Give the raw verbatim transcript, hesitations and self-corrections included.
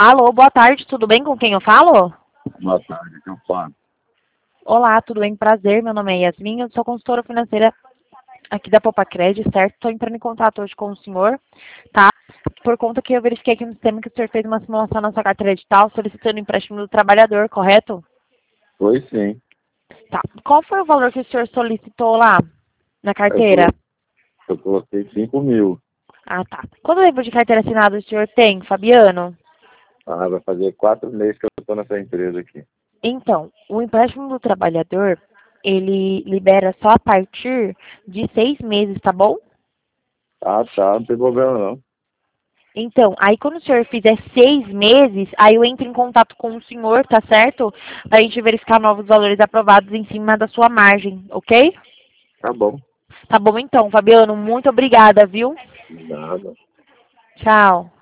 Alô, boa tarde, tudo bem? Com quem eu falo? Boa tarde, aqui é o Fábio. Olá, tudo bem? Prazer, meu nome é Yasmin, eu sou consultora financeira aqui da Popacred, certo? Estou entrando em contato hoje com o senhor, tá? Por conta que eu verifiquei aqui no sistema que o senhor fez uma simulação na sua carteira digital solicitando empréstimo do trabalhador, correto? Foi sim. Tá. Qual foi o valor que o senhor solicitou lá na Eu carteira? coloquei, eu coloquei cinco mil. Ah, tá. Quanto tempo de carteira assinada o senhor tem, Fabiano? Ah, vai fazer quatro meses que eu estou nessa empresa aqui. Então, o empréstimo do trabalhador, ele libera só a partir de seis meses, tá bom? Ah, tá, não tem problema não. Então, aí quando o senhor fizer seis meses, aí eu entro em contato com o senhor, tá certo? Pra gente verificar novos valores aprovados em cima da sua margem, ok? Tá bom. Tá bom então, Fabiano, muito obrigada, viu? Nada. Tchau.